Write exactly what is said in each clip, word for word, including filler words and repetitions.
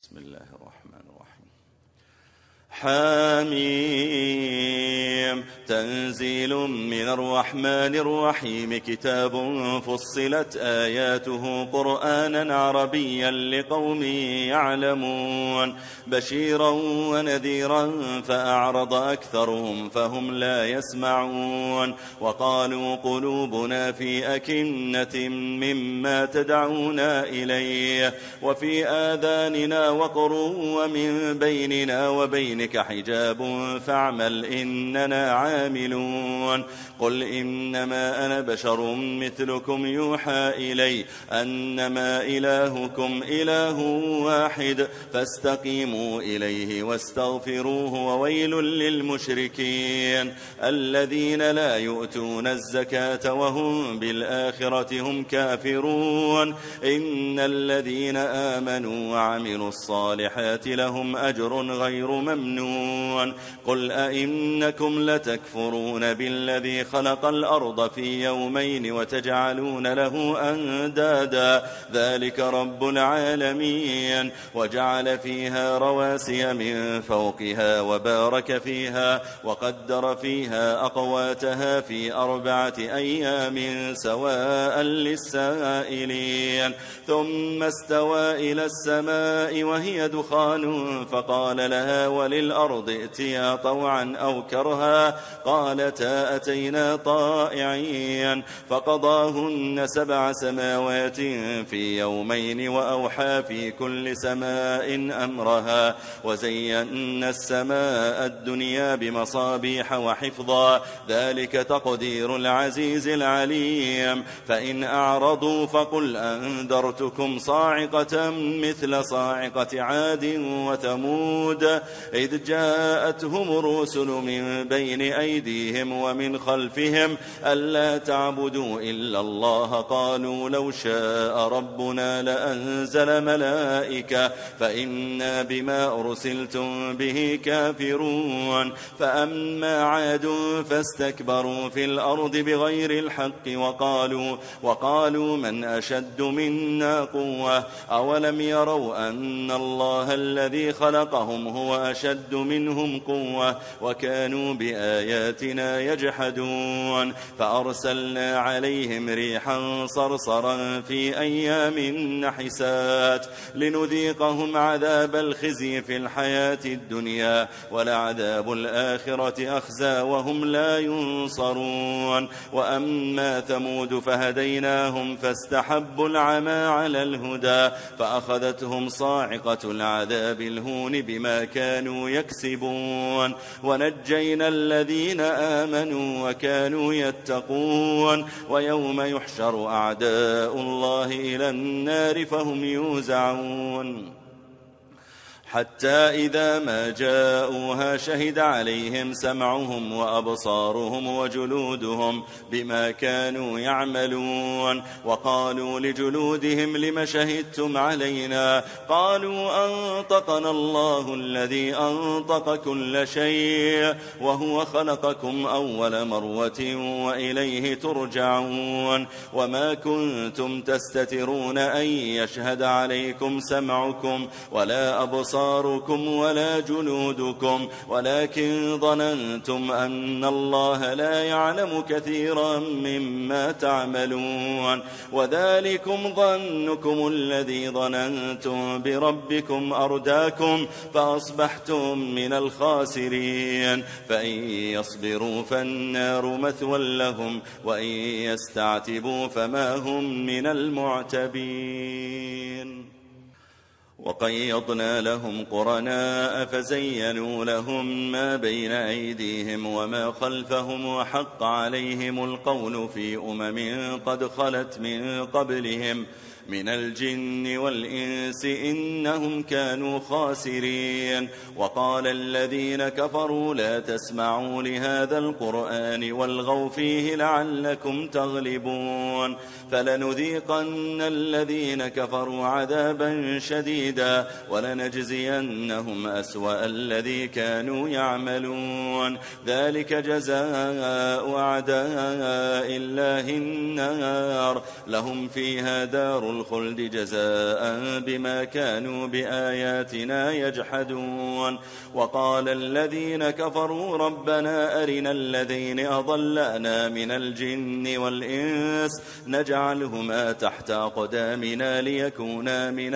بسم الله الرحمن الرحيم. حميم تنزيل من الرحمن الرحيم. كتاب فصلت آياته قرآنا عربيا لقوم يعلمون بشيرا ونذيرا فأعرض أكثرهم فهم لا يسمعون وقالوا قلوبنا في أكنة مما تدعونا إليه وفي آذاننا وقر ومن بيننا وبينك حجاب فاعمل إننا عاملون. قل إنما أنا بشر مثلكم يوحى إلي أنما إلهكم إله واحد فاستقيموا إليه واستغفروه وويل للمشركين الذين لا يؤتون الزكاة وهم بالآخرة هم كافرون. إن الذين آمنوا وعملوا الصالحات لهم أجر غير ممنون. قل أئنكم لتكفرون بالذي خلق الأرض في يومين وتجعلون له أندادا ذلك رب العالمين. وجعل فيها رواسي من فوقها وبارك فيها وقدر فيها أقواتها في أربعة أيام سواء للسائلين. ثم استوى إلى السماء وهي دخان فقال لها وللأرض ائتيا طوعا أو كرها قالتا أتينا طائعين. فقضاهن سبع سماوات في يومين وأوحى في كل سماء أمرها وزينا السماء الدنيا بمصابيح وحفظا ذلك تقدير العزيز العليم. فإن أعرضوا فقل أنذرتكم صاعقة مثل صاعقة عاد وثمود إذ جاءتهم الرسل من بين أيديهم ومن خلفهم ألا تعبدوا إلا الله قالوا لو شاء ربنا لأنزل ملائكة فإنا بما أرسلتم به كافرون. فأما عاد فاستكبروا في الأرض بغير الحق وقالوا, وقالوا من أشد منا قوة أولم يروا أن الله الذي خلقهم هو أشد منهم قوة وكانوا بآياتنا يجحدون. فأرسلنا عليهم ريحا صرصرا في أيام نحسات لنذيقهم عذاب الخزي في الحياة الدنيا ولعذاب الآخرة أخزى وهم لا ينصرون. وأما ثمود فهديناهم فاستحبوا العمى على الهدى فأخذتهم صاعقة العذاب الهون بما كانوا يكسبون. ونجينا الذين آمنوا وكانوا يتقون. ويوم يحشر أعداء الله إلى النار فهم يوزعون حتى إذا ما جاءوها شهد عليهم سمعهم وأبصارهم وجلودهم بما كانوا يعملون. وقالوا لجلودهم لم شهدتم علينا قالوا أنطقنا الله الذي أنطق كل شيء وهو خلقكم أول مرة وإليه ترجعون. وما كنتم تستترون أن يشهد عليكم سمعكم ولا أبصاركم ولا جلودكم ولكن ظننتم أن الله لا يعلم كثيرا مما تعملون. وذلكم ظنكم الذي ظننتم بربكم أرداكم فأصبحتم من الخاسرين. فإن يصبروا فالنار مثوى لهم وإن يستعتبوا فما هم من المعتبين. وقيضنا لهم قرناء فزينوا لهم ما بين أيديهم وما خلفهم وحق عليهم القول في أمم قد خلت من قبلهم من الجن والإنس إنهم كانوا خاسرين. وقال الذين كفروا لا تسمعوا لهذا القرآن والغوا فيه لعلكم تغلبون. فلنذيقن الذين كفروا عذابا شديدا ولنجزينهم أسوأ الذي كانوا يعملون. ذلك جزاء أعداء الله النار لهم فيها دار الخلد جزاء بما كانوا بآياتنا يجحدون. وقال الذين كفروا ربنا أرنا الذين أضلنا من الجن والإنس نجعلهما تحت أقدامنا ليكونا من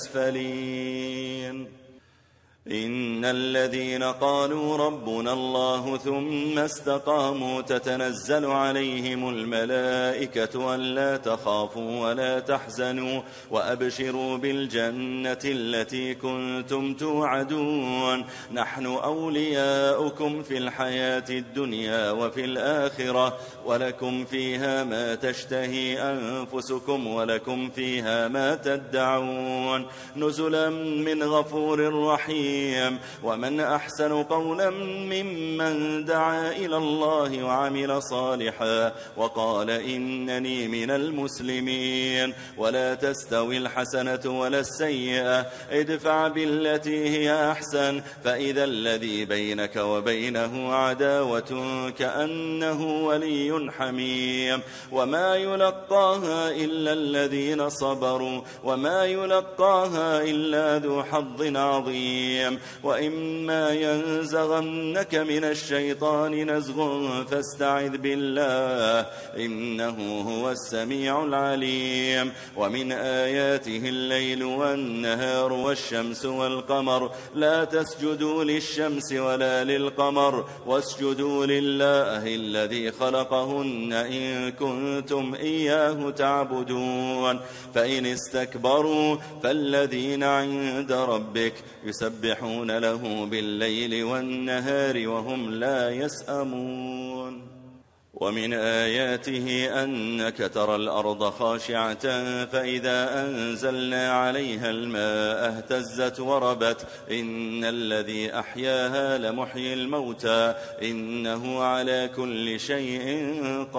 الأسفلين. إن الذين قالوا ربنا الله ثم استقاموا تتنزل عليهم الملائكة ألا تخافوا ولا تحزنوا وأبشروا بالجنة التي كنتم توعدون نحن أولياؤكم في الحياة الدنيا وفي الآخرة ولكم فيها ما تشتهي أنفسكم ولكم فيها ما تدعون نزلا من غفور رحيم. ومن أحسن قولا ممن دعا إلى الله وعمل صالحا وقال إنني من المسلمين. ولا تستوي الحسنة ولا السيئة ادفع بالتي هي أحسن فإذا الذي بينك وبينه عداوة كأنه ولي حميم. وما يلقاها إلا الذين صبروا وما يلقاها إلا ذو حظ عظيم. وإما ينزغنك من الشيطان نزغ فاستعذ بالله إنه هو السميع العليم. ومن آياته الليل والنهار والشمس والقمر لا تسجدوا للشمس ولا للقمر واسجدوا لله الذي خلقهن إن كنتم إياه تعبدون. فإن استكبروا فالذين عند ربك يسبحون له بالليل والنهار وهم لا يسأمون. ومن آياته أنك ترى الأرض خاشعة فإذا أنزلنا عليها الماء اهتزت وربت إن الذي أحياها لمحيي الموتى إنه على كل شيء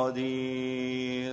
قدير.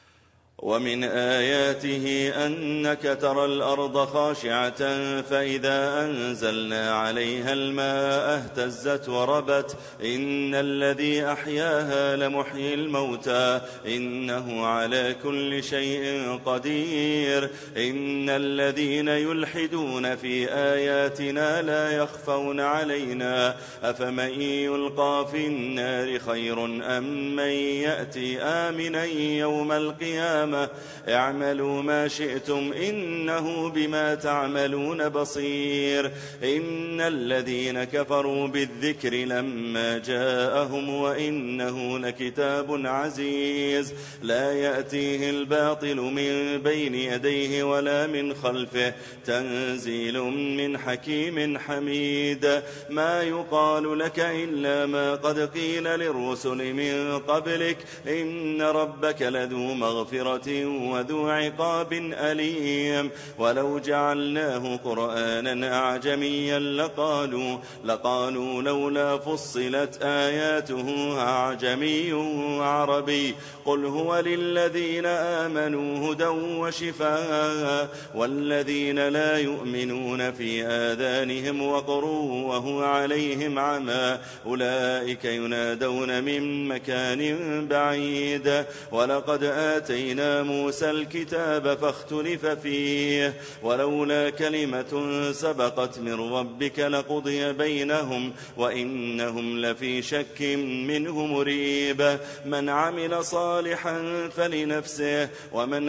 ومن آياته أنك ترى الأرض خاشعة فإذا أنزلنا عليها الماء اهتزت وربت إن الذي أحياها لمحيي الموتى إنه على كل شيء قدير. إن الذين يلحدون في آياتنا لا يخفون علينا أفمن يلقى في النار خير أم من يأتي آمنا يوم القيامة اعملوا ما شئتم إنه بما تعملون بصير. إن الذين كفروا بالذكر لما جاءهم وإنه لكتاب عزيز لا يأتيه الباطل من بين يديه ولا من خلفه تنزيل من حكيم حميد. ما يقال لك إلا ما قد قيل للرسل من قبلك إن ربك لذو مغفرة وذو عقاب أليم. ولو جعلناه قرآنا أعجميا لقالوا, لقالوا لولا فصلت آياته أعجمي وعربي قل هو للذين آمنوا هدى وشفاء والذين لا يؤمنون في آذانهم وقر وهو عليهم عمى أولئك ينادون من مكان بعيد. ولقد آتينا موسى الكتاب فاختلف فيه ولولا كلمة سبقت من ربك لقضي بينهم وإنهم لفي شك منه مريب. من عمل صالحا فلنفسه ومن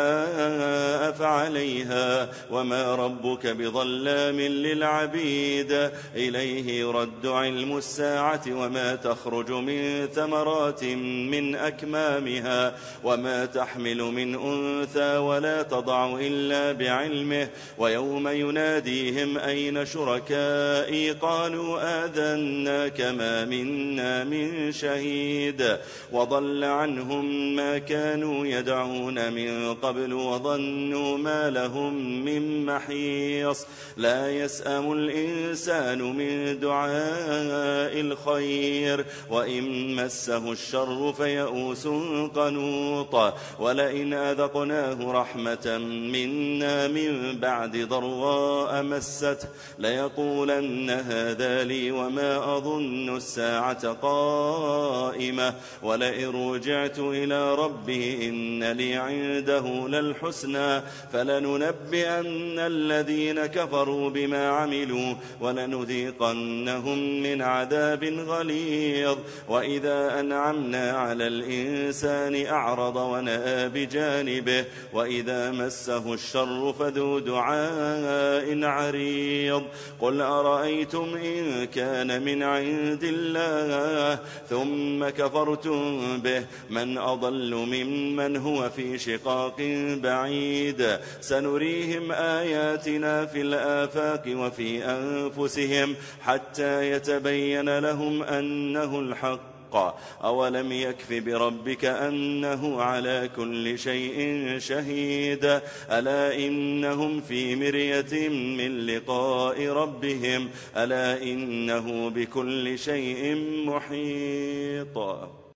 أساء فعليها وما ربك بظلام للعبيد. إليه يرد علم الساعة وما تخرج من ثمرات من أكمامها وما تحمل من أنثى ولا تضع إلا بعلمه. ويوم يناديهم أين شركائي قالوا آذناك ما منا من شهيد. وضل عنهم ما كانوا يدعون من قبل وظنوا ما لهم من محيص. لا يسأم الإنسان من دعاء الخير وإن مسه الشر فيئوس قنوط. ولا ولئن أذقناه رحمة منا من بعد ضراء مسته ليقولن هذا لي وما أظن الساعة قائمة ولئن رجعت إلى ربي إن لي عنده للحسنى فلننبئن الذين كفروا بما عملوا ولنذيقنهم من عذاب غليظ. وإذا أنعمنا على الإنسان أعرض ونأى بجانبه وإذا مسه الشر فذو دعاء عريض. قل أرأيتم إن كان من عند الله ثم كفرتم به من أضل ممن هو في شقاق بعيد. سنريهم آياتنا في الآفاق وفي أنفسهم حتى يتبين لهم أنه الحق. أولم يكف بربك أنه على كل شيء شهيد. ألا إنهم في مرية من لقاء ربهم ألا إنه بكل شيء محيط.